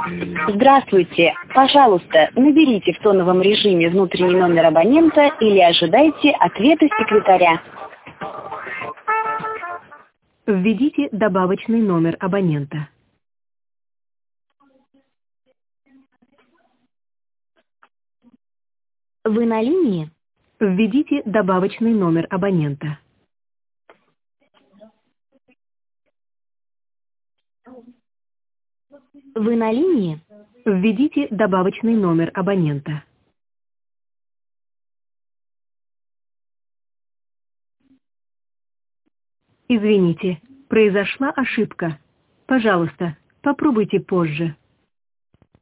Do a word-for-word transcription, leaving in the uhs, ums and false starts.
Здравствуйте. Пожалуйста, наберите в тоновом режиме внутренний номер абонента или ожидайте ответа секретаря. Введите добавочный номер абонента. Вы на линии? Введите добавочный номер абонента. Вы на линии? Введите добавочный номер абонента. Извините, произошла ошибка. Пожалуйста, попробуйте позже.